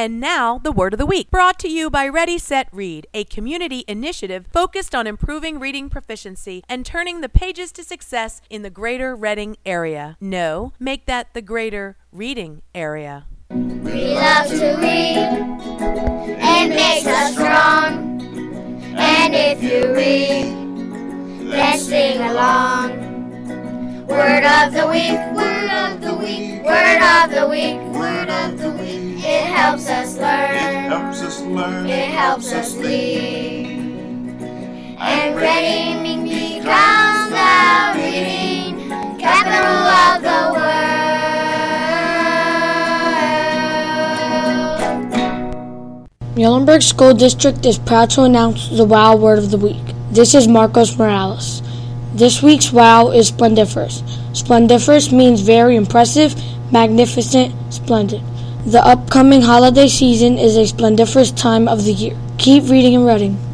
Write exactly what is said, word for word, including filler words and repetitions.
And now, the Word of the Week, brought to you by Ready, Set, Read, a community initiative focused on improving reading proficiency and turning the pages to success in the greater Reading area. No, make that the greater reading area. We love to read. It makes us strong. And if you read, then sing along. Word of the week, word of the week, word of the week, word of the week. It helps us learn, it helps us learn, it helps us lead. And reading becomes the reading capital of the world. Muhlenberg School District is proud to announce the WOW Word of the Week. This is Marcos Morales. This week's WOW is splendiferous. Splendiferous means very impressive, magnificent, splendid. The upcoming holiday season is a splendiferous time of the year. Keep reading and reading.